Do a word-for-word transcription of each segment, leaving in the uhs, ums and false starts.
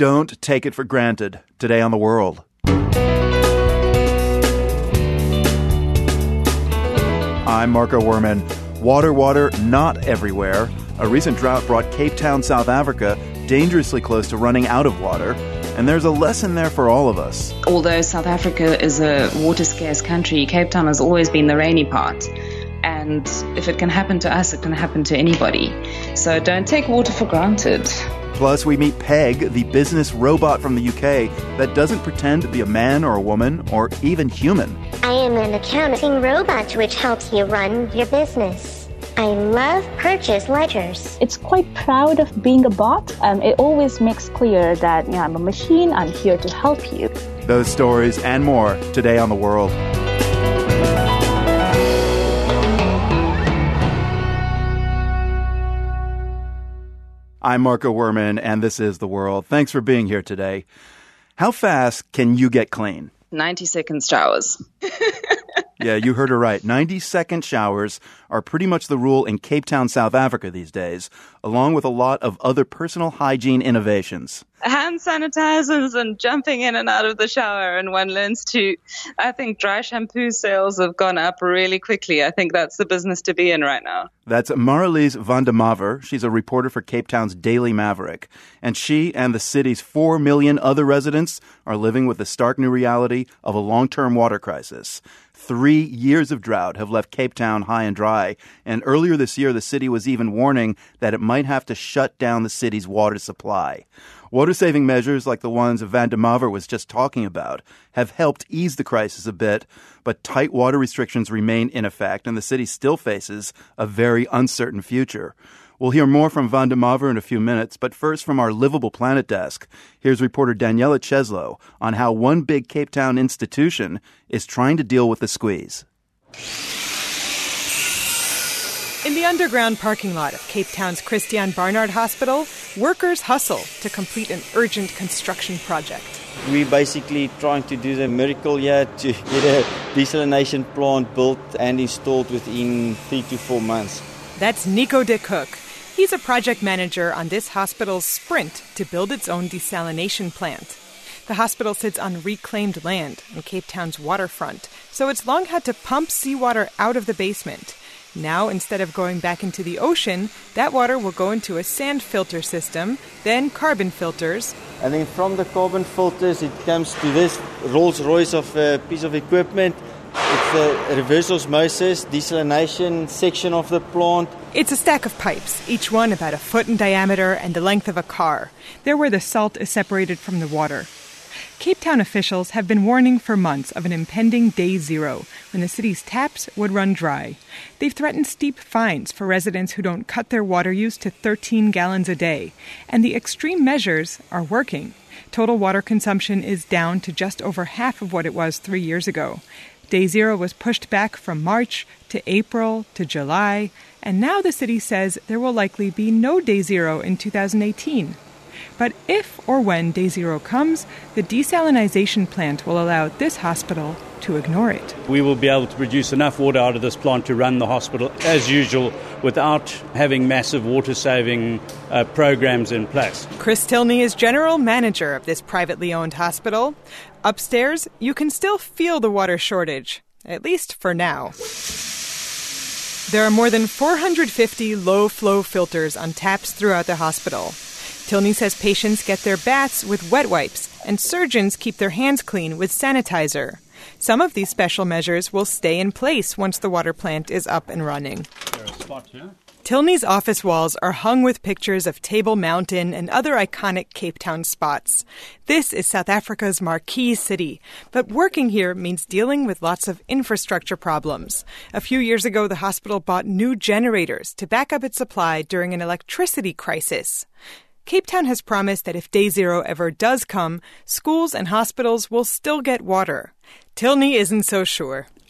Don't take it for granted. Today on The World. I'm Marco Werman. Water, water, not everywhere. A recent drought brought Cape Town, South Africa, dangerously close to running out of water. And there's a lesson there for all of us. Although South Africa is a water-scarce country, Cape Town has always been the rainy part. And if it can happen to us, it can happen to anybody. So don't take water for granted. Plus, we meet Peg, the business robot from the U K that doesn't pretend to be a man or a woman or even human. I am an accounting robot which helps you run your business. I love purchase ledgers. It's quite proud of being a bot. Um, it always makes clear that, you know, I'm a machine, I'm here to help you. Those stories and more today on The World. I'm Marco Werman, and this is The World. Thanks for being here today. How fast can you get clean? ninety second showers. Yeah, you heard her right. ninety-second showers are pretty much the rule in Cape Town, South Africa these days, along with a lot of other personal hygiene innovations. Hand sanitizers and jumping in and out of the shower, and one learns to, I think dry shampoo sales have gone up really quickly. I think that's the business to be in right now. That's Marlies van der Maver. She's a reporter for Cape Town's Daily Maverick. And she and the city's four million other residents are living with the stark new reality of a long-term water crisis. Three years of drought have left Cape Town high and dry, and earlier this year the city was even warning that it might have to shut down the city's water supply. Water-saving measures like the ones Van der Maver was just talking about have helped ease the crisis a bit, but tight water restrictions remain in effect, and the city still faces a very uncertain future. We'll hear more from Van der Maver in a few minutes, but first from our Livable Planet desk, here's reporter Daniela Cheslow on how one big Cape Town institution is trying to deal with the squeeze. In the underground parking lot of Cape Town's Christiaan Barnard Hospital, workers hustle to complete an urgent construction project. We're basically trying to do the miracle here to get a desalination plant built and installed within three to four months. That's Nico de Cook. He's a project manager on this hospital's sprint to build its own desalination plant. The hospital sits on reclaimed land on Cape Town's waterfront, so it's long had to pump seawater out of the basement. Now, instead of going back into the ocean, that water will go into a sand filter system, then carbon filters. And then from the carbon filters, it comes to this Rolls-Royce of a piece of equipment. It's the reverse osmosis desalination section of the plant. It's a stack of pipes, each one about a foot in diameter and the length of a car. They're where the salt is separated from the water. Cape Town officials have been warning for months of an impending day zero when the city's taps would run dry. They've threatened steep fines for residents who don't cut their water use to thirteen gallons a day. And the extreme measures are working. Total water consumption is down to just over half of what it was three years ago. Day zero was pushed back from March to April to July, and now the city says there will likely be no day zero in two thousand eighteen. But if or when day zero comes, the desalination plant will allow this hospital to ignore it. We will be able to produce enough water out of this plant to run the hospital as usual without having massive water-saving uh, programs in place. Chris Tilney is general manager of this privately owned hospital. Upstairs, you can still feel the water shortage, at least for now. There are more than four hundred fifty low-flow filters on taps throughout the hospital. Tilney says patients get their baths with wet wipes and surgeons keep their hands clean with sanitizer. Some of these special measures will stay in place once the water plant is up and running. There's a spot here. Tilney's office walls are hung with pictures of Table Mountain and other iconic Cape Town spots. This is South Africa's marquee city, but working here means dealing with lots of infrastructure problems. A few years ago, the hospital bought new generators to back up its supply during an electricity crisis. Cape Town has promised that if day zero ever does come, schools and hospitals will still get water. Tilney isn't so sure.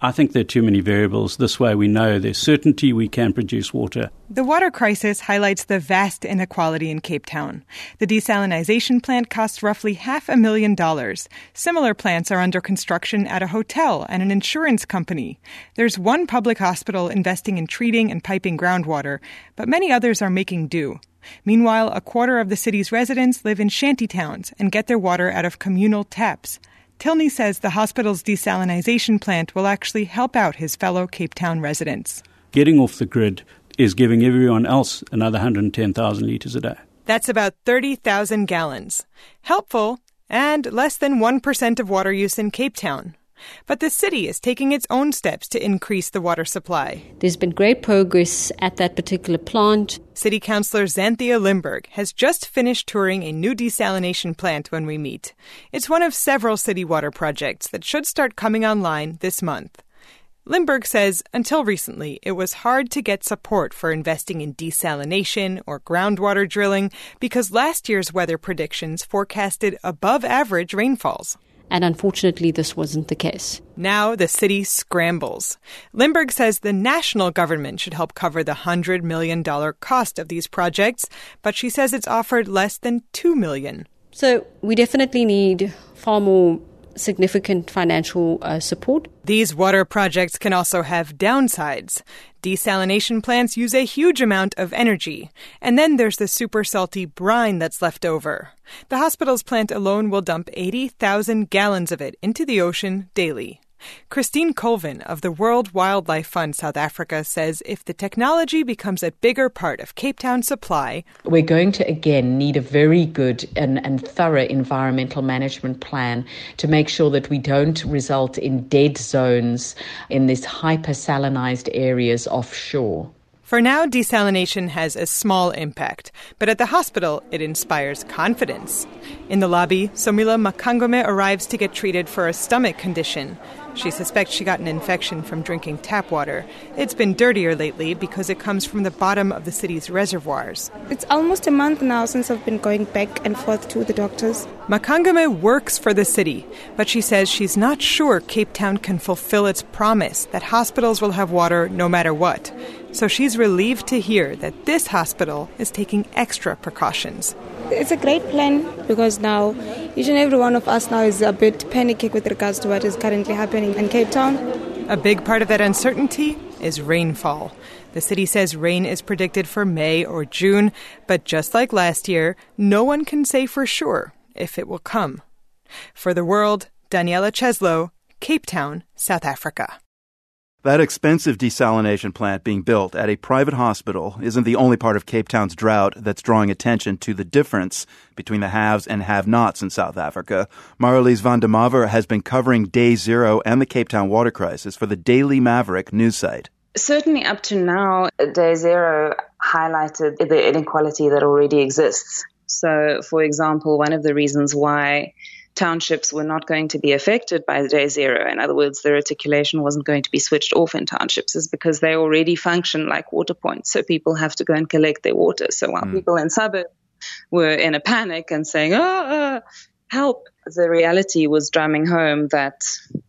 I think there are too many variables. This way we know there's certainty we can produce water. The water crisis highlights the vast inequality in Cape Town. The desalination plant costs roughly half a million dollars. Similar plants are under construction at a hotel and an insurance company. There's one public hospital investing in treating and piping groundwater, but many others are making do. Meanwhile, a quarter of the city's residents live in shanty towns and get their water out of communal taps. Tilney says the hospital's desalination plant will actually help out his fellow Cape Town residents. Getting off the grid is giving everyone else another one hundred ten thousand litres a day. That's about thirty thousand gallons. Helpful, and less than one percent of water use in Cape Town. But the city is taking its own steps to increase the water supply. There's been great progress at that particular plant. City Councillor Xanthia Limburg has just finished touring a new desalination plant when we meet. It's one of several city water projects that should start coming online this month. Limburg says until recently it was hard to get support for investing in desalination or groundwater drilling because last year's weather predictions forecasted above-average rainfalls. And unfortunately, this wasn't the case. Now the city scrambles. Limburg says the national government should help cover the one hundred million dollars cost of these projects, but she says it's offered less than two million dollars. So we definitely need far more significant financial uh, support. These water projects can also have downsides. Desalination plants use a huge amount of energy. And then there's the super salty brine that's left over. The hospital's plant alone will dump eighty thousand gallons of it into the ocean daily. Christine Colvin of the World Wildlife Fund South Africa says if the technology becomes a bigger part of Cape Town's supply, we're going to again need a very good and, and thorough environmental management plan to make sure that we don't result in dead zones in these hypersalinized areas offshore. For now, desalination has a small impact, but at the hospital, it inspires confidence. In the lobby, Somila Makangome arrives to get treated for a stomach condition. She suspects she got an infection from drinking tap water. It's been dirtier lately because it comes from the bottom of the city's reservoirs. It's almost a month now since I've been going back and forth to the doctors. Makangame works for the city, but she says she's not sure Cape Town can fulfill its promise that hospitals will have water no matter what. So she's relieved to hear that this hospital is taking extra precautions. It's a great plan because now each and every one of us now is a bit panicky with regards to what is currently happening in Cape Town. A big part of that uncertainty is rainfall. The city says rain is predicted for May or June, but just like last year, no one can say for sure if it will come. For The World, Daniela Cheslow, Cape Town, South Africa. That expensive desalination plant being built at a private hospital isn't the only part of Cape Town's drought that's drawing attention to the difference between the haves and have-nots in South Africa. Marlies van der Maver has been covering Day Zero and the Cape Town water crisis for the Daily Maverick news site. Certainly up to now, Day Zero highlighted the inequality that already exists. So, for example, one of the reasons why townships were not going to be affected by Day Zero, in other words, the reticulation wasn't going to be switched off in townships, is because they already function like water points. So people have to go and collect their water. So while mm. people in suburbs were in a panic and saying, oh, uh, help, the reality was drumming home that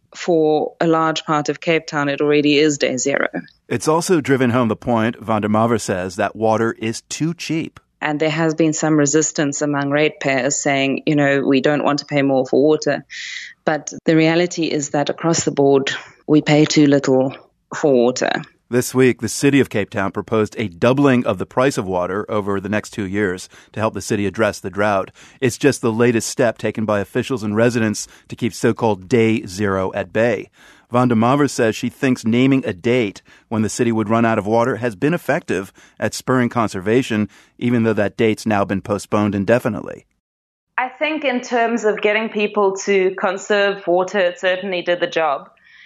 for a large part of Cape Town, it already is Day Zero. It's also driven home the point, van der Maver says, that water is too cheap. And there has been some resistance among ratepayers saying, you know, we don't want to pay more for water. But the reality is that across the board, we pay too little for water. This week, the city of Cape Town proposed a doubling of the price of water over the next two years to help the city address the drought. It's just the latest step taken by officials and residents to keep so-called Day Zero at bay. Van der Maver says she thinks naming a date when the city would run out of water has been effective at spurring conservation, even though that date's now been postponed indefinitely. I think in terms of getting people to conserve water, it certainly did the job.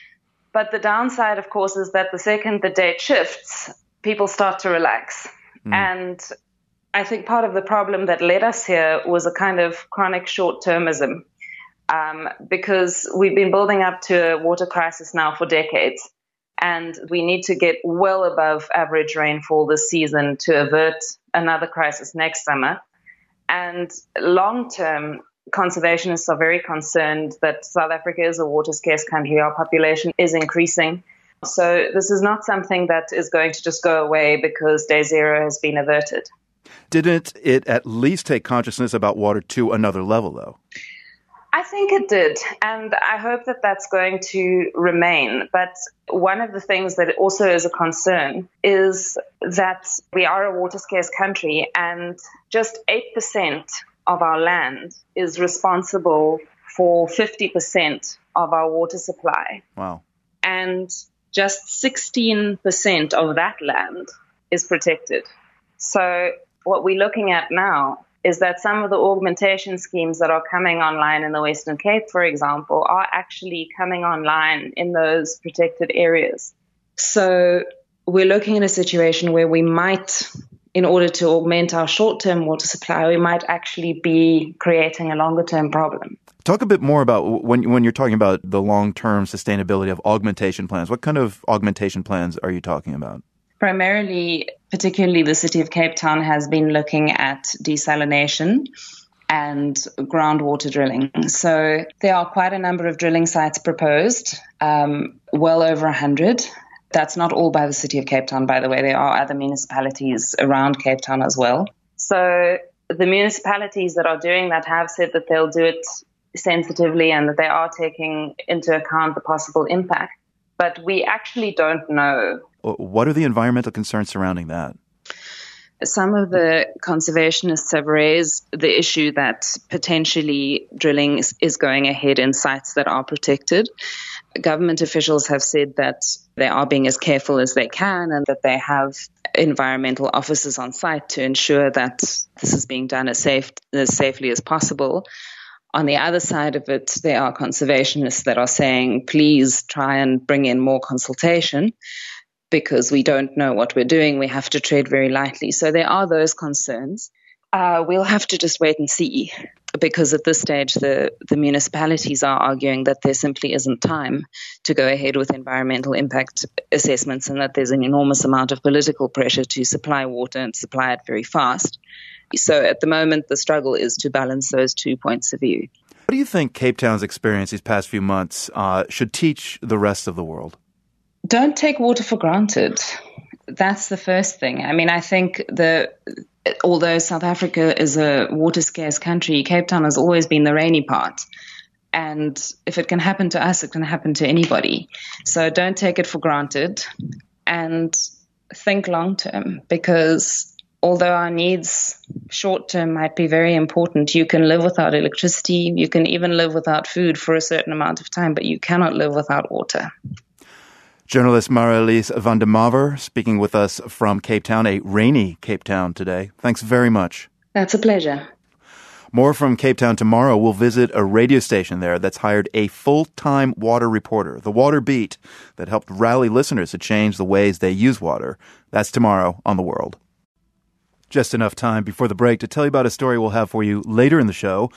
But the downside, of course, is that the second the date shifts, people start to relax. Mm. And I think part of the problem that led us here was a kind of chronic short-termism. Um, because we've been building up to a water crisis now for decades, and we need to get well above average rainfall this season to avert another crisis next summer. And long term, conservationists are very concerned that South Africa is a water-scarce country. Our population is increasing. So this is not something that is going to just go away because day zero has been averted. Didn't it at least take consciousness about water to another level, though? I think it did, and I hope that that's going to remain. But one of the things that also is a concern is that we are a water-scarce country, and just eight percent of our land is responsible for fifty percent of our water supply. Wow. And just sixteen percent of that land is protected. So what we're looking at now is that some of the augmentation schemes that are coming online in the Western Cape, for example, are actually coming online in those protected areas. So we're looking at a situation where we might, in order to augment our short-term water supply, we might actually be creating a longer-term problem. Talk a bit more about when when you're talking about the long-term sustainability of augmentation plans. What kind of augmentation plans are you talking about? Primarily, particularly the City of Cape Town has been looking at desalination and groundwater drilling. So there are quite a number of drilling sites proposed, um, well over one hundred. That's not all by the City of Cape Town, by the way. There are other municipalities around Cape Town as well. So the municipalities that are doing that have said that they'll do it sensitively and that they are taking into account the possible impact. But we actually don't know. What are the environmental concerns surrounding that? Some of the conservationists have raised the issue that potentially drilling is going ahead in sites that are protected. Government officials have said that they are being as careful as they can and that they have environmental officers on site to ensure that this is being done as safe as safely as possible. On the other side of it, there are conservationists that are saying, please try and bring in more consultation because we don't know what we're doing. We have to tread very lightly. So there are those concerns. Uh, we'll have to just wait and see because at this stage, the, the municipalities are arguing that there simply isn't time to go ahead with environmental impact assessments and that there's an enormous amount of political pressure to supply water and supply it very fast. So at the moment, the struggle is to balance those two points of view. What do you think Cape Town's experience these past few months uh, should teach the rest of the world? Don't take water for granted. That's the first thing. I mean, I think the although South Africa is a water-scarce country, Cape Town has always been the rainy part. And if it can happen to us, it can happen to anybody. So don't take it for granted and think long-term because although our needs short-term might be very important, you can live without electricity, you can even live without food for a certain amount of time, but you cannot live without water. Journalist Mara-Elise van der Maver speaking with us from Cape Town, a rainy Cape Town today. Thanks very much. That's a pleasure. More from Cape Town tomorrow. We'll visit a radio station there that's hired a full-time water reporter, the Water Beat, that helped rally listeners to change the ways they use water. That's tomorrow on The World. Just enough time before the break to tell you about a story we'll have for you later in the show.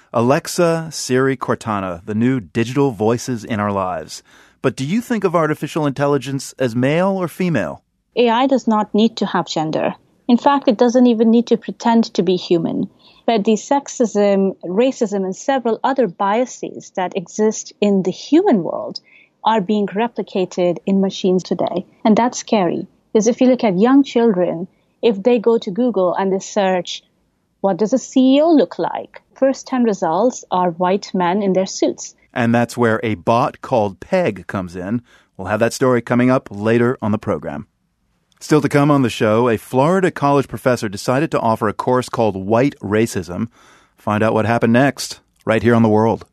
Alexa, Siri, Cortana, the new digital voices in our lives. But do you think of artificial intelligence as male or female? A I does not need to have gender. In fact, it doesn't even need to pretend to be human. But the sexism, racism, and several other biases that exist in the human world are being replicated in machines today. And that's scary. Because if you look at young children, if they go to Google and they search, what does a C E O look like? First ten results are white men in their suits. And that's where a bot called Peg comes in. We'll have that story coming up later on the program. Still to come on the show, a Florida college professor decided to offer a course called White Racism. Find out what happened next, right here on The World.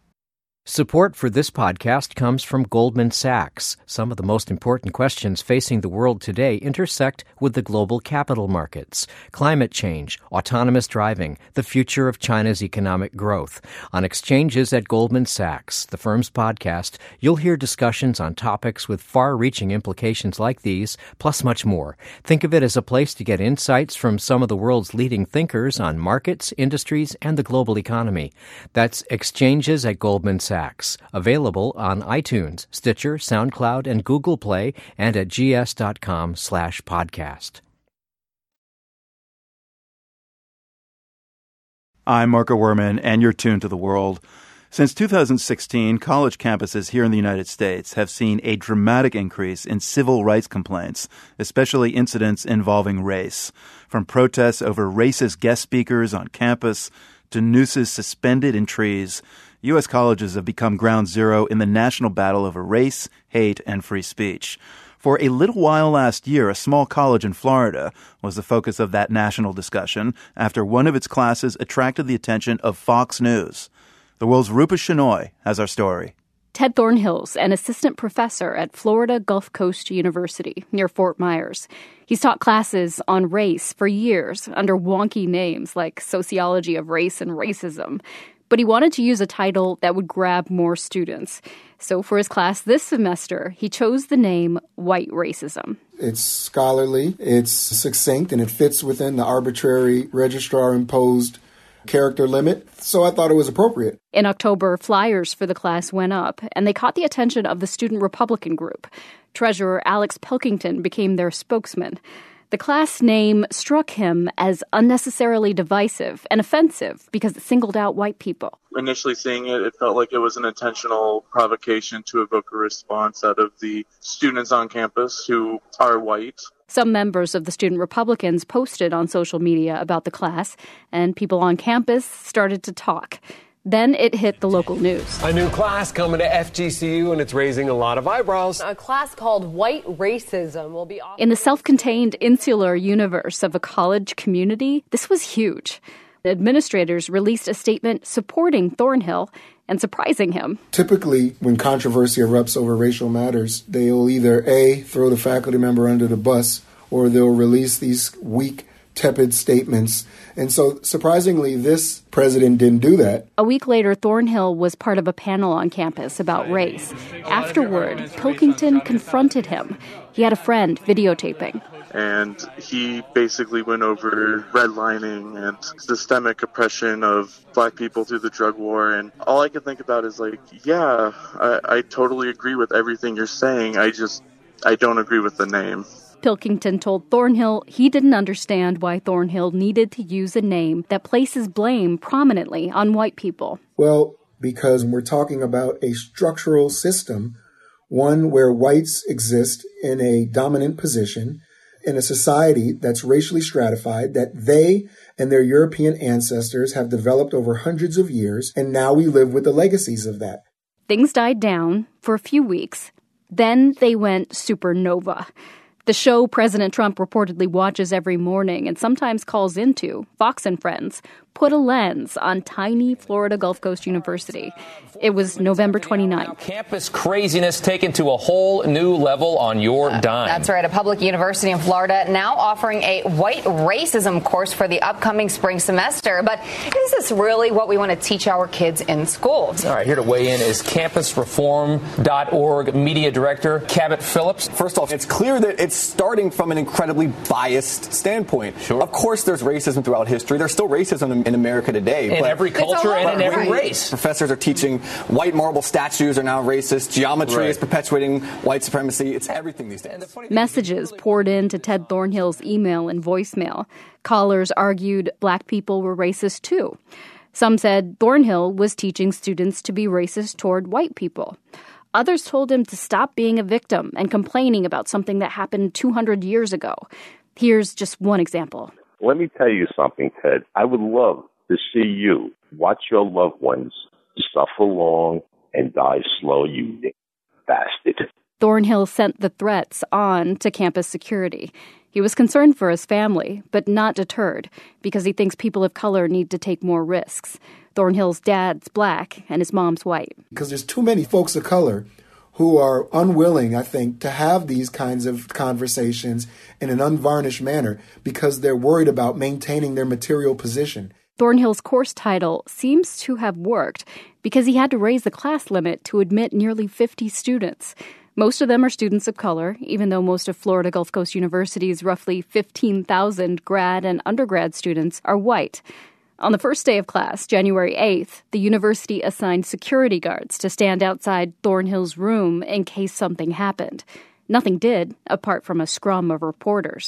Support for this podcast comes from Goldman Sachs. Some of the most important questions facing the world today intersect with the global capital markets. Climate change, autonomous driving, the future of China's economic growth. On Exchanges at Goldman Sachs, the firm's podcast, you'll hear discussions on topics with far-reaching implications like these, plus much more. Think of it as a place to get insights from some of the world's leading thinkers on markets, industries, and the global economy. That's Exchanges at Goldman Sachs. Available on iTunes, Stitcher, SoundCloud, and Google Play, and at gs.com slash podcast. I'm Marco Werman, and you're tuned to The World. Since two thousand sixteen, college campuses here in the United States have seen a dramatic increase in civil rights complaints, especially incidents involving race. From protests over racist guest speakers on campus to nooses suspended in trees, U S colleges have become ground zero in the national battle over race, hate, and free speech. For a little while last year, a small college in Florida was the focus of that national discussion after one of its classes attracted the attention of Fox News. The World's Rupa Shenoy has our story. Ted Thornhill's an assistant professor at Florida Gulf Coast University near Fort Myers. He's taught classes on race for years under wonky names like Sociology of Race and Racism. But he wanted to use a title that would grab more students. So for his class this semester, he chose the name White Racism. It's scholarly, it's succinct, and it fits within the arbitrary registrar-imposed character limit, so I thought it was appropriate. In October, flyers for the class went up, and they caught the attention of the Student Republican group. Treasurer Alex Pilkington became their spokesman. The class name struck him as unnecessarily divisive and offensive because it singled out white people. Initially seeing it, it felt like it was an intentional provocation to evoke a response out of the students on campus who are white. Some members of the Student Republicans posted on social media about the class, and people on campus started to talk. Then it hit the local news. A new class coming to F G C U, and it's raising a lot of eyebrows. A class called White Racism will be offered. In the self-contained insular universe of a college community, this was huge. Administrators released a statement supporting Thornhill and surprising him. Typically, when controversy erupts over racial matters, they'll either A, throw the faculty member under the bus, or they'll release these weak, tepid statements. And so, surprisingly, this president didn't do that. A week later, Thornhill was part of a panel on campus about race. Afterward, Pilkington confronted him. He had a friend videotaping. And he basically went over redlining and systemic oppression of black people through the drug war. And all I could think about is like, yeah, I, I totally agree with everything you're saying. I just, I don't agree with the name. Pilkington told Thornhill he didn't understand why Thornhill needed to use a name that places blame prominently on white people. Well, because we're talking about a structural system, one where whites exist in a dominant position, in a society that's racially stratified, that they and their European ancestors have developed over hundreds of years, and now we live with the legacies of that. Things died down for a few weeks. Then they went supernova. The show President Trump reportedly watches every morning and sometimes calls into, Fox and Friends, put a lens on tiny Florida Gulf Coast University. It was November twenty-ninth. Campus craziness taken to a whole new level on your uh, dime. That's right. A public university in Florida now offering a white racism course for the upcoming spring semester. But is this really what we want to teach our kids in schools? All right, here to weigh in is campus reform dot org media director Cabot Phillips. First off, it's clear that it's starting from an incredibly biased standpoint. Sure. Of course, there's racism throughout history. There's still racism in, in America today. In but every culture and in every race. Professors are teaching white marble statues are now racist. Geometry right. is perpetuating white supremacy. It's everything these days. Messages poured into Ted Thornhill's email and voicemail. Callers argued black people were racist too. Some said Thornhill was teaching students to be racist toward white people. Others told him to stop being a victim and complaining about something that happened two hundred years ago. Here's just one example. Let me tell you something, Ted. I would love to see you watch your loved ones suffer long and die slow, you bastard. Thornhill sent the threats on to campus security. He was concerned for his family, but not deterred, because he thinks people of color need to take more risks. Thornhill's dad's black and his mom's white. Because there's too many folks of color who are unwilling, I think, to have these kinds of conversations in an unvarnished manner because they're worried about maintaining their material position. Thornhill's course title seems to have worked because he had to raise the class limit to admit nearly fifty students. Most of them are students of color, even though most of Florida Gulf Coast University's roughly fifteen thousand grad and undergrad students are white. On the first day of class, January eighth, the university assigned security guards to stand outside Thornhill's room in case something happened. Nothing did, apart from a scrum of reporters.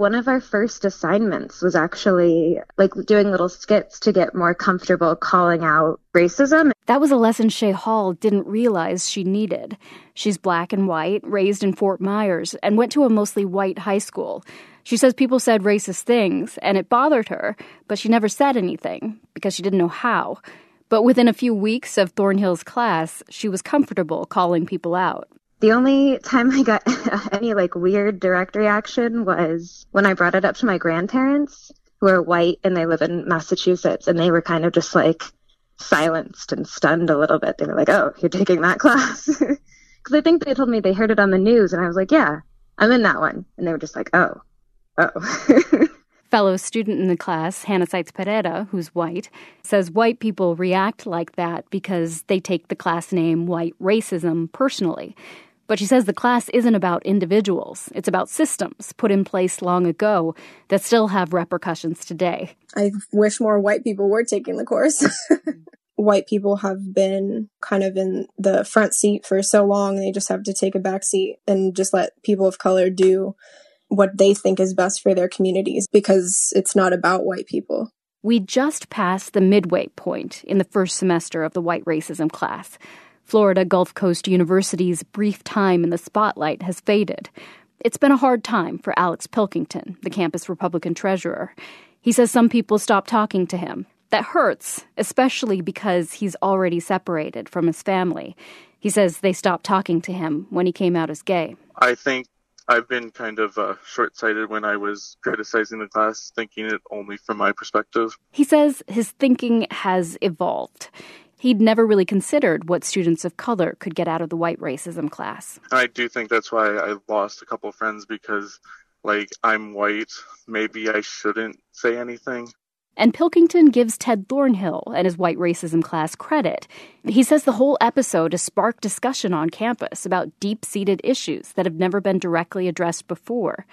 One of our first assignments was actually like doing little skits to get more comfortable calling out racism. That was a lesson Shay Hall didn't realize she needed. She's black and white, raised in Fort Myers, and went to a mostly white high school. She says people said racist things, and it bothered her, but she never said anything because she didn't know how. But within a few weeks of Thornhill's class, she was comfortable calling people out. The only time I got any like weird direct reaction was when I brought it up to my grandparents, who are white and they live in Massachusetts, and they were kind of just like silenced and stunned a little bit. They were like, "Oh, you're taking that class?" Because I think they told me they heard it on the news, and I was like, "Yeah, I'm in that one." And they were just like, "Oh, oh." Fellow student in the class, Hannah Seitz Pereira, who's white, says white people react like that because they take the class name white racism personally. But she says the class isn't about individuals. It's about systems put in place long ago that still have repercussions today. I wish more white people were taking the course. White people have been kind of in the front seat for so long, they just have to take a back seat and just let people of color do what they think is best for their communities because it's not about white people. We just passed the midway point in the first semester of the white racism class. Florida Gulf Coast University's brief time in the spotlight has faded. It's been a hard time for Alex Pilkington, the campus Republican treasurer. He says some people stopped talking to him. That hurts, especially because he's already separated from his family. He says they stopped talking to him when he came out as gay. I think I've been kind of uh, short-sighted when I was criticizing the class, thinking it only from my perspective. He says his thinking has evolved. He'd never really considered what students of color could get out of the white racism class. I do think that's why I lost a couple of friends because, like, I'm white. Maybe I shouldn't say anything. And Pilkington gives Ted Thornhill and his white racism class credit. He says the whole episode has sparked discussion on campus about deep-seated issues that have never been directly addressed before.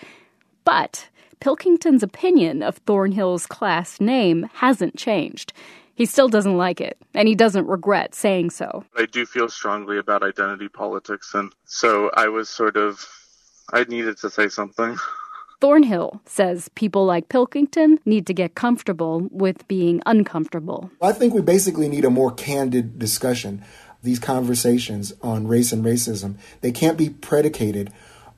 But Pilkington's opinion of Thornhill's class name hasn't changed. He still doesn't like it, and he doesn't regret saying so. I do feel strongly about identity politics, and so I was sort of, I needed to say something. Thornhill says people like Pilkington need to get comfortable with being uncomfortable. I think we basically need a more candid discussion. These conversations on race and racism, they can't be predicated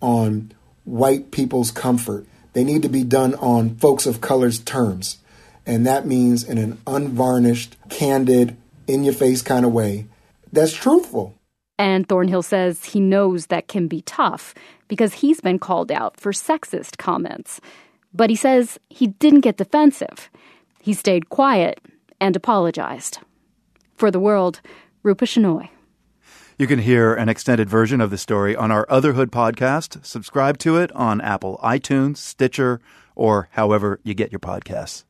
on white people's comfort. They need to be done on folks of color's terms. And that means in an unvarnished, candid, in-your-face kind of way that's truthful. And Thornhill says he knows that can be tough because he's been called out for sexist comments. But he says he didn't get defensive. He stayed quiet and apologized. For The World, Rupa Shenoy. You can hear an extended version of the story on our Otherhood podcast. Subscribe to it on Apple iTunes, Stitcher, or however you get your podcasts.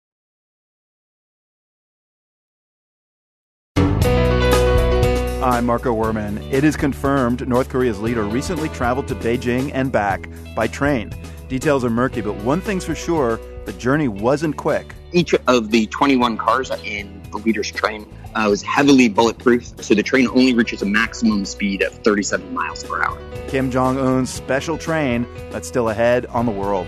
I'm Marco Werman. It is confirmed North Korea's leader recently traveled to Beijing and back by train. Details are murky, but one thing's for sure, the journey wasn't quick. Each of the twenty-one cars in the leader's train uh, was heavily bulletproof, so the train only reaches a maximum speed of thirty-seven miles per hour. Kim Jong-un's special train that's still ahead on the world.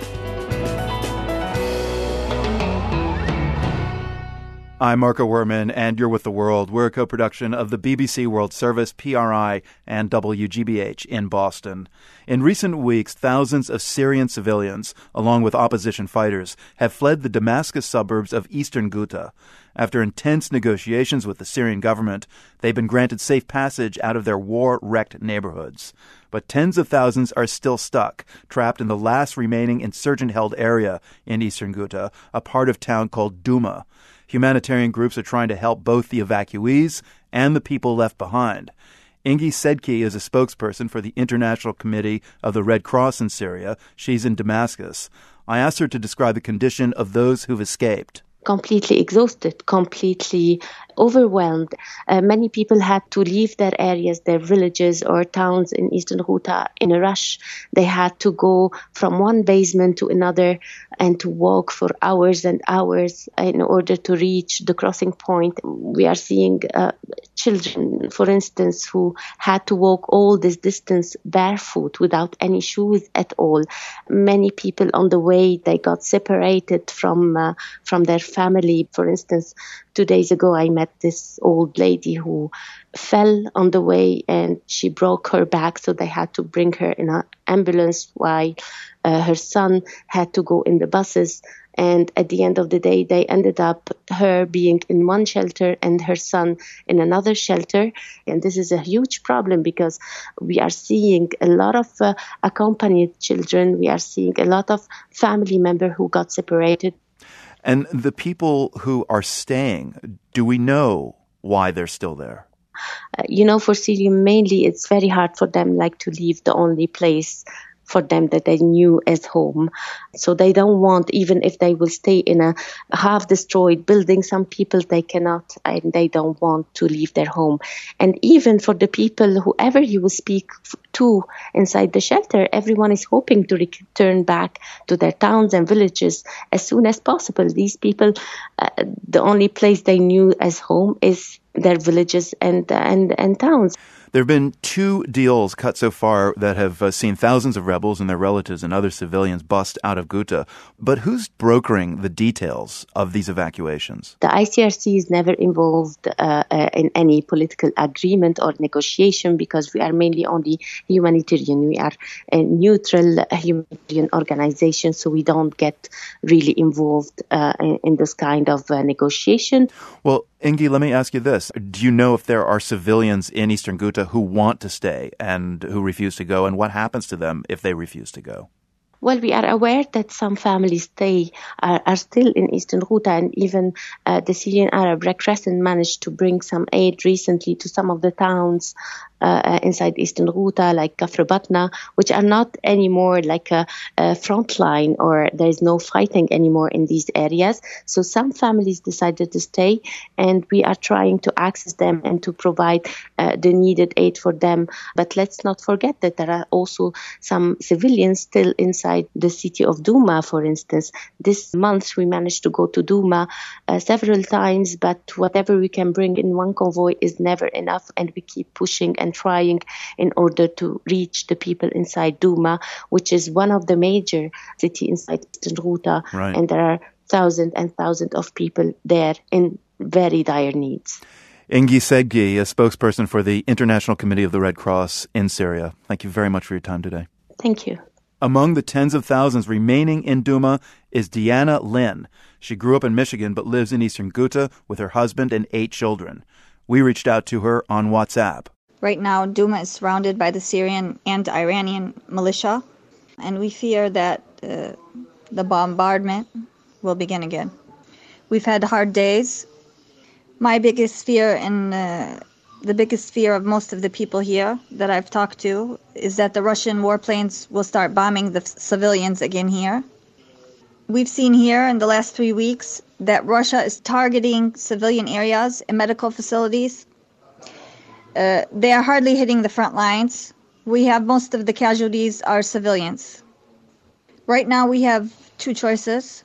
I'm Marco Werman, and you're with The World. We're a co-production of the B B C World Service, P R I, and W G B H in Boston. In recent weeks, thousands of Syrian civilians, along with opposition fighters, have fled the Damascus suburbs of eastern Ghouta. After intense negotiations with the Syrian government, they've been granted safe passage out of their war-wrecked neighborhoods. But tens of thousands are still stuck, trapped in the last remaining insurgent-held area in eastern Ghouta, a part of town called Douma. Humanitarian groups are trying to help both the evacuees and the people left behind. Ingi Sedki is a spokesperson for the International Committee of the Red Cross in Syria. She's in Damascus. I asked her to describe the condition of those who've escaped. Completely exhausted, completely overwhelmed. Uh, many people had to leave their areas, their villages or towns in Eastern Ghouta in a rush. They had to go from one basement to another and to walk for hours and hours in order to reach the crossing point. We are seeing uh, children, for instance, who had to walk all this distance barefoot without any shoes at all. Many people on the way, they got separated from uh, from their family. For instance, two days ago, I met this old lady who fell on the way and she broke her back, so they had to bring her in an ambulance while uh, her son had to go in the buses. And at the end of the day, they ended up her being in one shelter and her son in another shelter. And this is a huge problem because we are seeing a lot of uh, accompanied children. We are seeing a lot of family members who got separated. And the people who are staying, do we know why they're still there? Uh, you know, for Syrian mainly, it's very hard for them like to leave the only place for them that they knew as home. So they don't want, even if they will stay in a half-destroyed building, some people, they cannot, and they don't want to leave their home. And even for the people, whoever you will speak to inside the shelter, everyone is hoping to return back to their towns and villages as soon as possible. These people, uh, the only place they knew as home is their villages and, and, and towns. There have been two deals cut so far that have uh, seen thousands of rebels and their relatives and other civilians bust out of Ghouta. But who's brokering the details of these evacuations? The I C R C is never involved uh, uh, in any political agreement or negotiation because we are mainly only humanitarian. We are a neutral humanitarian organization, so we don't get really involved uh, in, in this kind of uh, negotiation. Well, Ingi, let me ask you this. Do you know if there are civilians in Eastern Ghouta who want to stay and who refuse to go, and what happens to them if they refuse to go? Well, we are aware that some families stay are, are still in Eastern Ghouta, and even uh, the Syrian Arab Red Crescent managed to bring some aid recently to some of the towns uh, inside Eastern Ghouta, like Kafr Batna, which are not anymore like a, a front line, or there is no fighting anymore in these areas. So some families decided to stay, and we are trying to access them and to provide uh, the needed aid for them. But let's not forget that there are also some civilians still inside the city of Douma, for instance. This month we managed to go to Douma uh, several times, but whatever we can bring in one convoy is never enough, and we keep pushing and trying in order to reach the people inside Douma, which is one of the major cities inside Eastern Ghouta, right. And there are thousands and thousands of people there in very dire needs. Ingi Seggi, a spokesperson for the International Committee of the Red Cross in Syria. Thank you very much for your time today. Thank you. Among the tens of thousands remaining in Douma is Deanna Lynn. She grew up in Michigan but lives in Eastern Ghouta with her husband and eight children. We reached out to her on WhatsApp. Right now, Douma is surrounded by the Syrian and Iranian militia, and we fear that uh, the bombardment will begin again. We've had hard days. My biggest fear and uh, the biggest fear of most of the people here that I've talked to is that the Russian warplanes will start bombing the civilians again here. We've seen here in the last three weeks that Russia is targeting civilian areas and medical facilities. Uh, they are hardly hitting the front lines. We have most of the casualties are civilians. Right now we have two choices.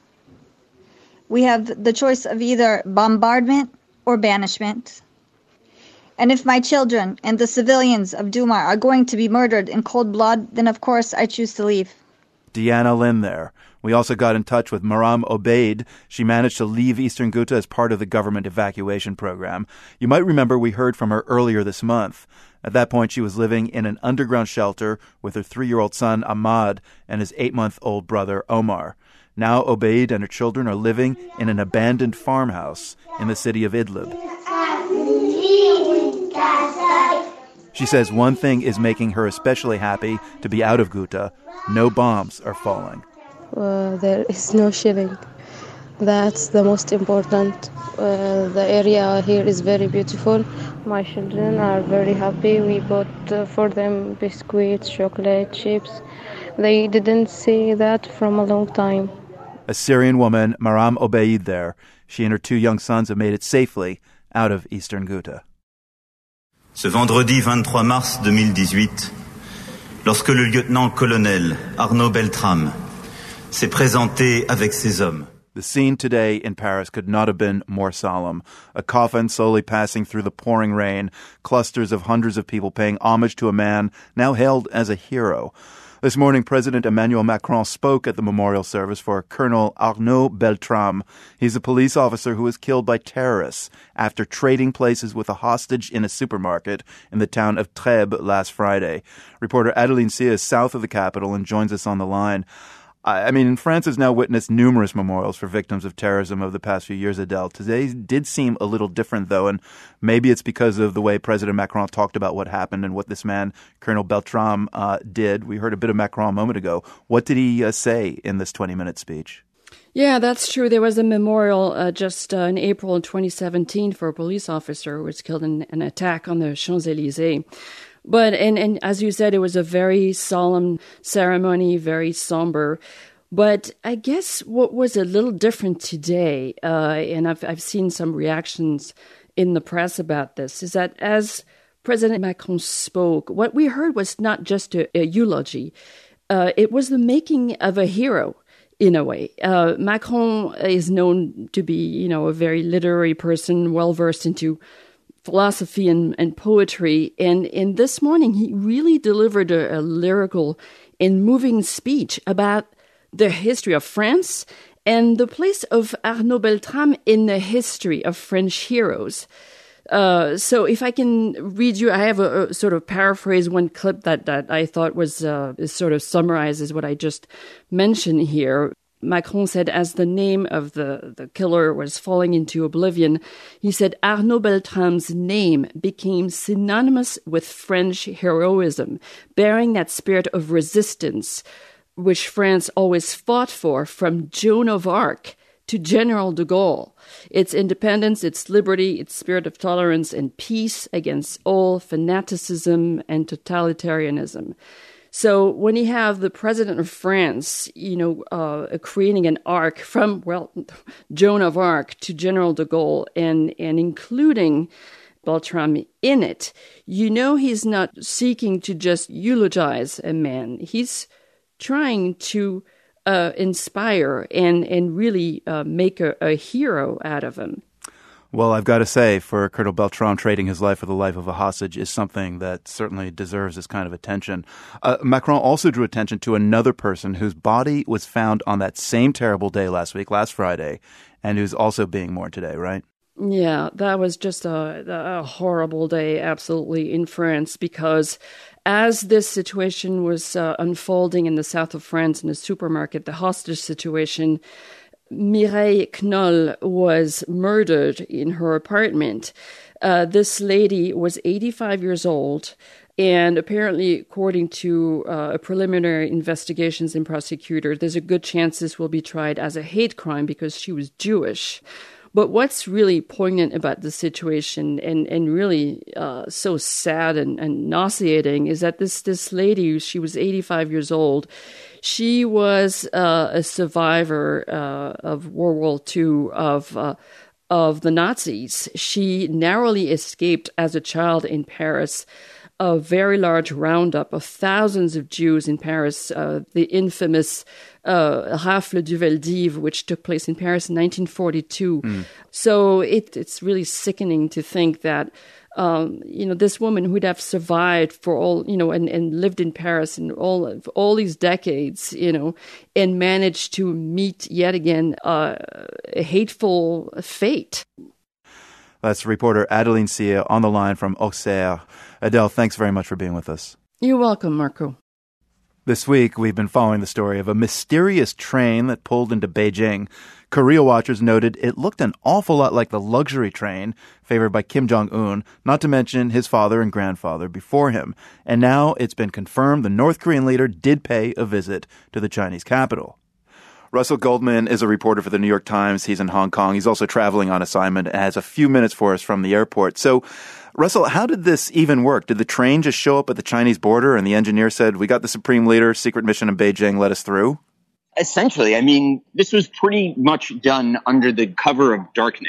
We have the choice of either bombardment or banishment. And if my children and the civilians of Douma are going to be murdered in cold blood, then of course I choose to leave. Deanna Lynn there. We also got in touch with Maram Obeid. She managed to leave Eastern Ghouta as part of the government evacuation program. You might remember we heard from her earlier this month. At that point, she was living in an underground shelter with her three-year-old son, Ahmad, and his eight-month-old brother, Omar. Now Obeid and her children are living in an abandoned farmhouse in the city of Idlib. She says one thing is making her especially happy to be out of Ghouta. No bombs are falling. Uh, there is no shelling. That's the most important. Uh, the area here is very beautiful. My children are very happy. We bought uh, for them biscuits, chocolate, chips. They didn't see that from a long time. A Syrian woman, Maram Obeid there. She and her two young sons have made it safely out of Eastern Ghouta. Ce vendredi vingt-trois mars deux mille dix-huit, lorsque le lieutenant-colonel Arnaud Beltrame s'est présenté avec ses hommes. The scene today in Paris could not have been more solemn. A coffin slowly passing through the pouring rain, clusters of hundreds of people paying homage to a man now hailed as a hero. This morning, President Emmanuel Macron spoke at the memorial service for Colonel Arnaud Beltrame. He's a police officer who was killed by terrorists after trading places with a hostage in a supermarket in the town of Trèbes last Friday. Reporter Adeline Sia is south of the capital and joins us on the line. I mean, France has now witnessed numerous memorials for victims of terrorism over the past few years, Adele. Today did seem a little different, though, and maybe it's because of the way President Macron talked about what happened and what this man, Colonel Beltrame, uh, did. We heard a bit of Macron a moment ago. What did he uh, say in this twenty-minute speech? Yeah, that's true. There was a memorial uh, just uh, in April in twenty seventeen for a police officer who was killed in an attack on the Champs-Élysées. But, and, and as you said, it was a very solemn ceremony, very somber. But I guess what was a little different today, uh, and I've, I've seen some reactions in the press about this, is that as President Macron spoke, what we heard was not just a, a eulogy. Uh, it was the making of a hero, in a way. Uh, Macron is known to be, you know, a very literary person, well-versed into philosophy and, and poetry. And, and this morning, he really delivered a, a lyrical and moving speech about the history of France and the place of Arnaud Beltrame in the history of French heroes. Uh, so if I can read you, I have a, a sort of paraphrase one clip that, that I thought was uh, sort of summarizes what I just mentioned here. Macron said, as the name of the, the killer was falling into oblivion, he said, Arnaud Beltrame's name became synonymous with French heroism, bearing that spirit of resistance, which France always fought for, from Joan of Arc to General de Gaulle. Its independence, its liberty, its spirit of tolerance and peace against all fanaticism and totalitarianism. So when you have the president of France, you know, uh, creating an arc from, well, Joan of Arc to General de Gaulle and, and including Beltrame in it, you know he's not seeking to just eulogize a man. He's trying to uh, inspire and, and really uh, make a, a hero out of him. Well, I've got to say, for Colonel Beltrame, trading his life for the life of a hostage is something that certainly deserves this kind of attention. Uh, Macron also drew attention to another person whose body was found on that same terrible day last week, last Friday, and who's also being mourned today, right? Yeah, that was just a, a horrible day, absolutely, in France, because as this situation was uh, unfolding in the south of France in a supermarket, the hostage situation, Mireille Knoll was murdered in her apartment. Uh, this lady was eighty-five years old, and apparently, according to uh, preliminary investigations and prosecutor, there's a good chance this will be tried as a hate crime because she was Jewish. But what's really poignant about the situation and, and really uh, so sad and, and nauseating is that this, this lady, she was eighty-five years old. She was uh, a survivor uh, of World War Two, of uh, of the Nazis. She narrowly escaped as a child in Paris a very large roundup of thousands of Jews in Paris, uh, the infamous uh, Rafle du Veldiv, which took place in Paris in nineteen forty-two. Mm. So it, it's really sickening to think that, um, you know, this woman who'd have survived for all, you know, and, and lived in Paris in all, all these decades, you know, and managed to meet yet again uh, a hateful fate. That's reporter Adeline Sia on the line from Auxerre. Adele, thanks very much for being with us. You're welcome, Marco. This week, we've been following the story of a mysterious train that pulled into Beijing. Korea watchers noted it looked an awful lot like the luxury train favored by Kim Jong-un, not to mention his father and grandfather before him. And now it's been confirmed the North Korean leader did pay a visit to the Chinese capital. Russell Goldman is a reporter for the New York Times. He's in Hong Kong. He's also traveling on assignment and has a few minutes for us from the airport. So, Russell, how did this even work? Did the train just show up at the Chinese border and the engineer said, we got the Supreme Leader, secret mission in Beijing, let us through? Essentially, I mean, this was pretty much done under the cover of darkness.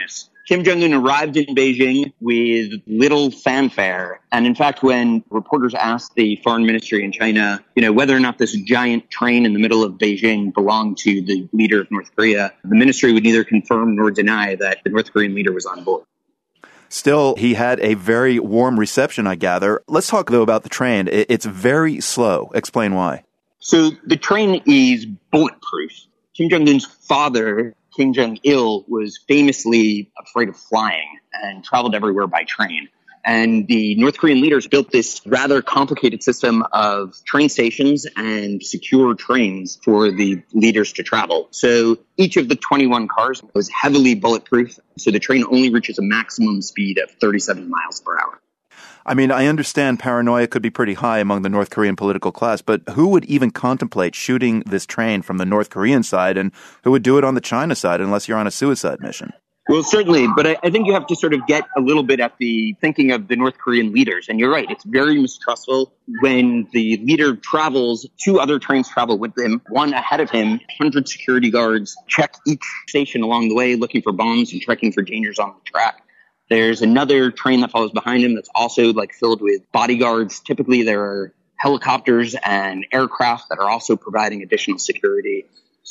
Kim Jong-un arrived in Beijing with little fanfare. And in fact, when reporters asked the foreign ministry in China, you know, whether or not this giant train in the middle of Beijing belonged to the leader of North Korea, the ministry would neither confirm nor deny that the North Korean leader was on board. Still, he had a very warm reception, I gather. Let's talk, though, about the train. It's very slow. Explain why. So the train is bulletproof. Kim Jong-un's father, Kim Jong-il, was famously afraid of flying and traveled everywhere by train. And the North Korean leaders built this rather complicated system of train stations and secure trains for the leaders to travel. So each of the twenty-one cars was heavily bulletproof. So the train only reaches a maximum speed of thirty-seven miles per hour. I mean, I understand paranoia could be pretty high among the North Korean political class, but who would even contemplate shooting this train from the North Korean side, and who would do it on the China side unless you're on a suicide mission? Well, certainly, but I, I think you have to sort of get a little bit at the thinking of the North Korean leaders. And you're right, it's very mistrustful when the leader travels, two other trains travel with him, one ahead of him, one hundred security guards check each station along the way, looking for bombs and checking for dangers on the track. There's another train that follows behind him that's also like filled with bodyguards. Typically, there are helicopters and aircraft that are also providing additional security.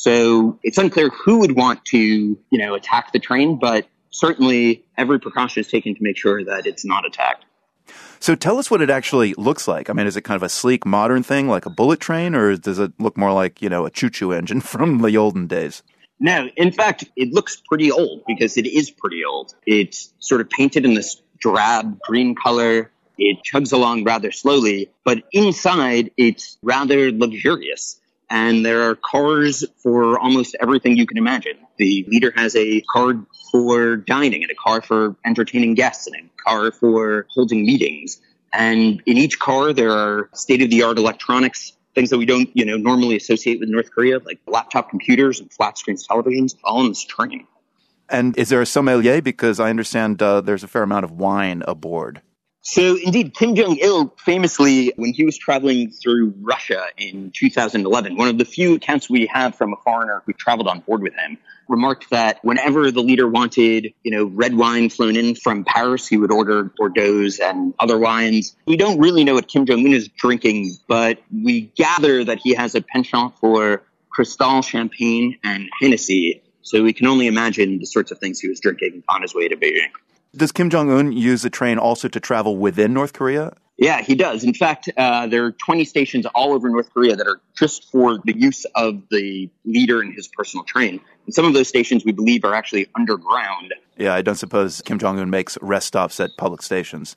So it's unclear who would want to, you know, attack the train, but certainly every precaution is taken to make sure that it's not attacked. So tell us what it actually looks like. I mean, is it kind of a sleek, modern thing like a bullet train, or does it look more like, you know, a choo-choo engine from the olden days? No, in fact, it looks pretty old because it is pretty old. It's sort of painted in this drab green color. It chugs along rather slowly, but inside it's rather luxurious. And there are cars for almost everything you can imagine. The leader has a car for dining and a car for entertaining guests and a car for holding meetings. And in each car, there are state-of-the-art electronics, things that we don't, you know, normally associate with North Korea, like laptop computers and flat-screen televisions, all in this train. And is there a sommelier? Because I understand uh, there's a fair amount of wine aboard. So indeed, Kim Jong-il famously, when he was traveling through Russia in two thousand eleven, one of the few accounts we have from a foreigner who traveled on board with him, remarked that whenever the leader wanted, you know, red wine flown in from Paris, he would order Bordeaux and other wines. We don't really know what Kim Jong-un is drinking, but we gather that he has a penchant for Cristal champagne and Hennessy. So we can only imagine the sorts of things he was drinking on his way to Beijing. Does Kim Jong-un use the train also to travel within North Korea? Yeah, he does. In fact, uh, there are twenty stations all over North Korea that are just for the use of the leader and his personal train. And some of those stations, we believe, are actually underground. Yeah, I don't suppose Kim Jong-un makes rest stops at public stations.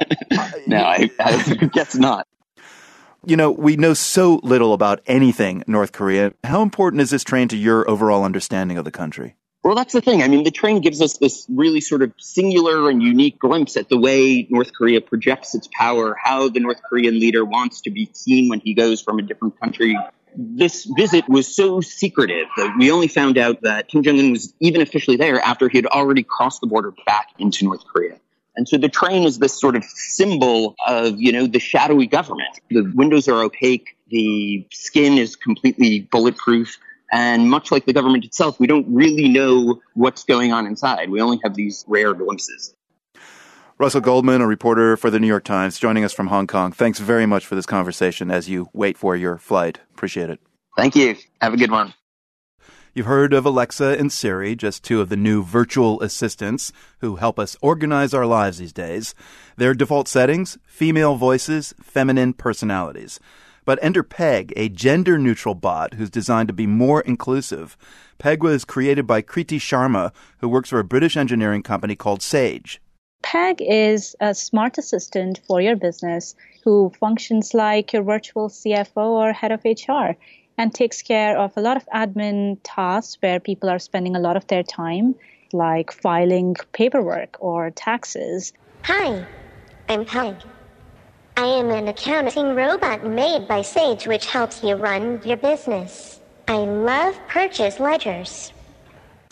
No, I, I guess not. You know, we know so little about anything North Korea. How important is this train to your overall understanding of the country? Well, that's the thing. I mean, the train gives us this really sort of singular and unique glimpse at the way North Korea projects its power, how the North Korean leader wants to be seen when he goes from a different country. This visit was so secretive that we only found out that Kim Jong-un was even officially there after he had already crossed the border back into North Korea. And so the train is this sort of symbol of, you know, the shadowy government. The windows are opaque. The skin is completely bulletproof. And much like the government itself, we don't really know what's going on inside. We only have these rare glimpses. Russell Goldman, a reporter for the New York Times, joining us from Hong Kong. Thanks very much for this conversation as you wait for your flight. Appreciate it. Thank you. Have a good one. You've heard of Alexa and Siri, just two of the new virtual assistants who help us organize our lives these days. Their default settings, female voices, feminine personalities. But enter Peg, a gender-neutral bot who's designed to be more inclusive. Peg was created by Kriti Sharma, who works for a British engineering company called Sage. Peg is a smart assistant for your business who functions like your virtual C F O or head of H R and takes care of a lot of admin tasks where people are spending a lot of their time, like filing paperwork or taxes. Hi, I'm Peg. I am an accounting robot made by Sage, which helps you run your business. I love purchase ledgers.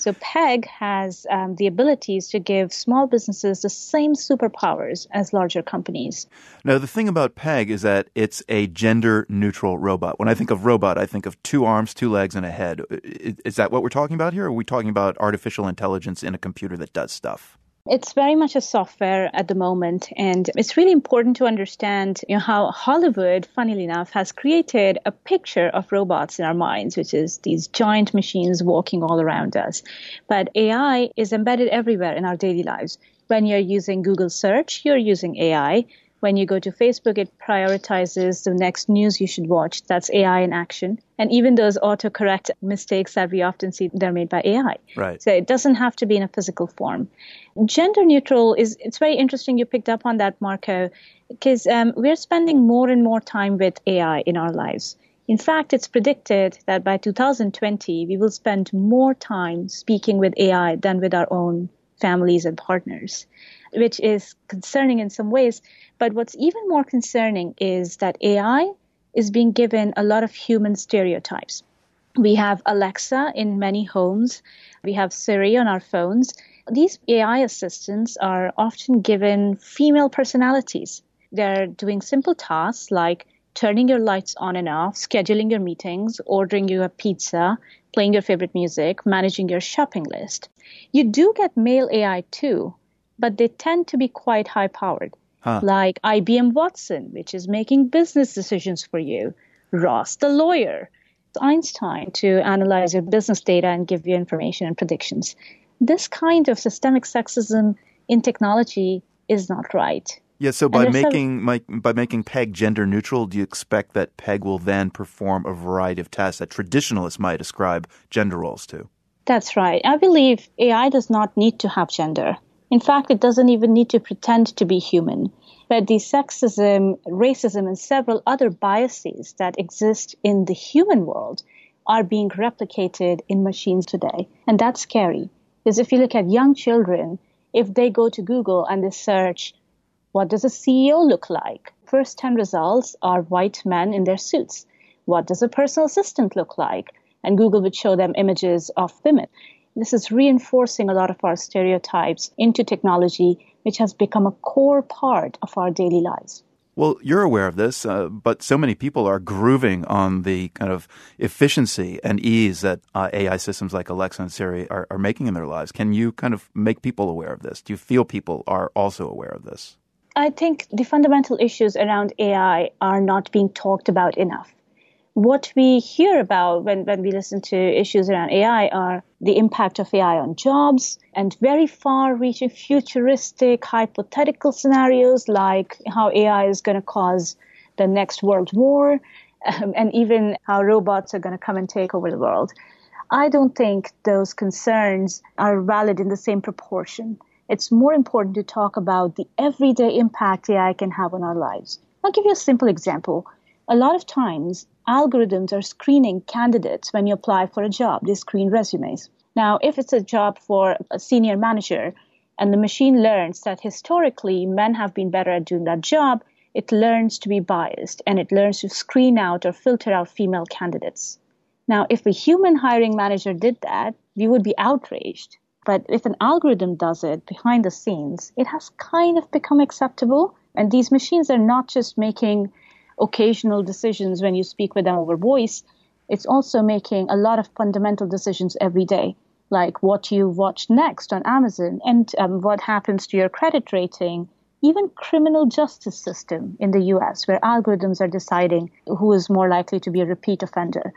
So PEG has um, the abilities to give small businesses the same superpowers as larger companies. Now, the thing about PEG is that it's a gender-neutral robot. When I think of robot, I think of two arms, two legs, and a head. Is that what we're talking about here? Or are we talking about artificial intelligence in a computer that does stuff? It's very much a software at the moment, and it's really important to understand, you know, how Hollywood, funnily enough, has created a picture of robots in our minds, which is these giant machines walking all around us. But A I is embedded everywhere in our daily lives. When you're using Google search, you're using A I. When you go to Facebook, it prioritizes the next news you should watch. That's A I in action. And even those autocorrect mistakes that we often see, they're made by A I. Right. So it doesn't have to be in a physical form. Gender neutral is, it's very interesting you picked up on that, Marco, because um, we're spending more and more time with A I in our lives. In fact, it's predicted that by two thousand twenty, we will spend more time speaking with A I than with our own families and partners, which is concerning in some ways. But what's even more concerning is that A I is being given a lot of human stereotypes. We have Alexa in many homes. We have Siri on our phones. These A I assistants are often given female personalities. They're doing simple tasks like turning your lights on and off, scheduling your meetings, ordering you a pizza, playing your favorite music, managing your shopping list. You do get male A I too, but they tend to be quite high-powered. Huh. Like I B M Watson, which is making business decisions for you. Ross, the lawyer. Einstein, to analyze your business data and give you information and predictions. This kind of systemic sexism in technology is not right. Yeah, so by making some... my, by making PEG gender neutral, do you expect that PEG will then perform a variety of tasks that traditionalists might ascribe gender roles to? That's right. I believe A I does not need to have gender. In fact, it doesn't even need to pretend to be human. But the sexism, racism, and several other biases that exist in the human world are being replicated in machines today. And that's scary. Because if you look at young children, if they go to Google and they search, what does a C E O look like? First ten results are white men in their suits. What does a personal assistant look like? And Google would show them images of women. This is reinforcing a lot of our stereotypes into technology, which has become a core part of our daily lives. Well, you're aware of this, uh, but so many people are grooving on the kind of efficiency and ease that uh, A I systems like Alexa and Siri are, are making in their lives. Can you kind of make people aware of this? Do you feel people are also aware of this? I think the fundamental issues around A I are not being talked about enough. What we hear about when, when we listen to issues around A I are the impact of A I on jobs and very far-reaching futuristic hypothetical scenarios like how A I is going to cause the next world war um, and even how robots are going to come and take over the world. I don't think those concerns are valid in the same proportion. It's more important to talk about the everyday impact A I can have on our lives. I'll give you a simple example. A lot of times, algorithms are screening candidates when you apply for a job. They screen resumes. Now, if it's a job for a senior manager and the machine learns that historically men have been better at doing that job, it learns to be biased and it learns to screen out or filter out female candidates. Now, if a human hiring manager did that, we would be outraged. But if an algorithm does it behind the scenes, it has kind of become acceptable. And these machines are not just making occasional decisions when you speak with them over voice. It's also making a lot of fundamental decisions every day, like what you watch next on Amazon and um, what happens to your credit rating, even criminal justice system in the U S, where algorithms are deciding who is more likely to be a repeat offender.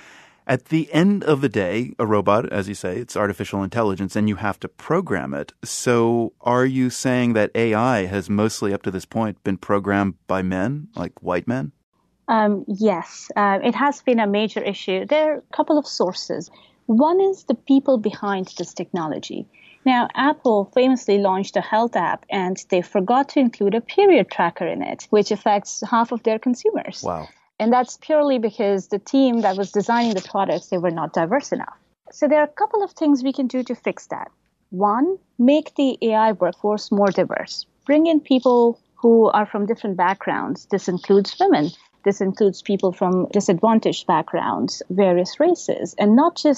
At the end of the day, a robot, as you say, it's artificial intelligence, and you have to program it. So are you saying that A I has mostly, up to this point, been programmed by men, like white men? Um, yes, uh, it has been a major issue. There are a couple of sources. One is the people behind this technology. Now, Apple famously launched a health app, and they forgot to include a period tracker in it, which affects half of their consumers. Wow. And that's purely because the team that was designing the products, they were not diverse enough. So there are a couple of things we can do to fix that. One, make the A I workforce more diverse. Bring in people who are from different backgrounds. This includes women. This includes people from disadvantaged backgrounds, various races, and not just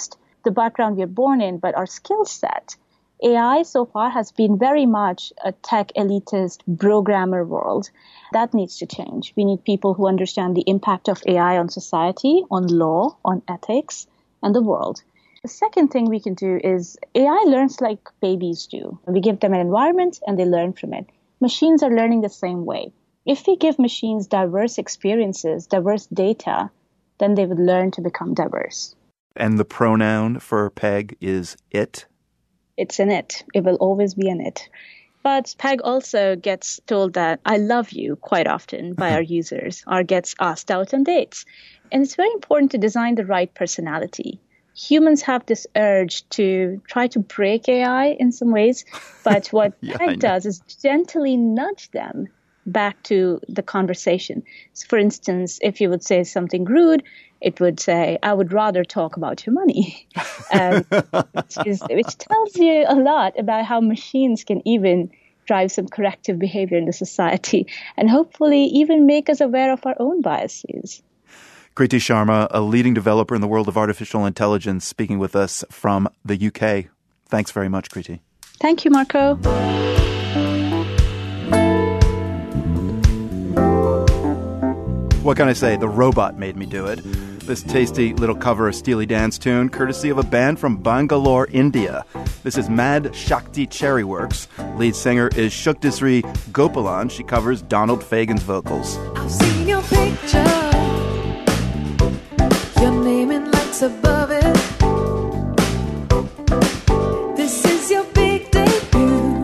the background we're born in, but our skill set. A I so far has been very much a tech elitist programmer world. That needs to change. We need people who understand the impact of A I on society, on law, on ethics, and the world. The second thing we can do is A I learns like babies do. We give them an environment and they learn from it. Machines are learning the same way. If we give machines diverse experiences, diverse data, then they would learn to become diverse. And the pronoun for Peg is it? It's an it. It will always be an it. But Peg also gets told that I love you quite often by our users, or gets asked out on dates. And it's very important to design the right personality. Humans have this urge to try to break A I in some ways, but what yeah, Peg does is gently nudge them back to the conversation. So for instance, if you would say something rude, it would say, I would rather talk about your money, um, which, is, which tells you a lot about how machines can even drive some corrective behavior in the society and hopefully even make us aware of our own biases. Kriti Sharma, a leading developer in the world of artificial intelligence, speaking with us from the U K. Thanks very much, Kriti. Thank you, Marco. What can I say? The robot made me do it. This tasty little cover of Steely Dan's tune, courtesy of a band from Bangalore, India. This is Mad Shakti Cherry Works. Lead singer is Shukdisri Gopalan. She covers Donald Fagen's vocals. I've seen your picture, your name in lights above it. This is your big debut.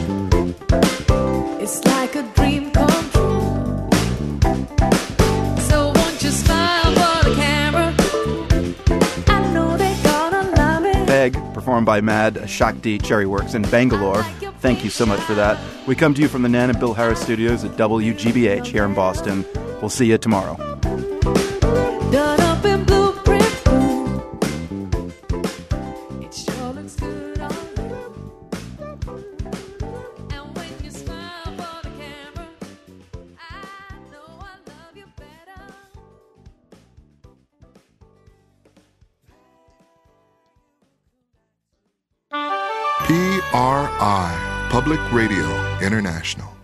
It's like a dream come true. So won't you smile for the camera? I know they're gonna love it. Peg, performed by Mad Shakti Cherry Works in Bangalore. Thank you so much for that. We come to you from the Nan and Bill Harris studios at W G B H here in Boston. We'll see you tomorrow. Done up in blueprint blue. It sure looks good on you. And when you smile for the camera, I know I love you better. P R I, Public Radio International.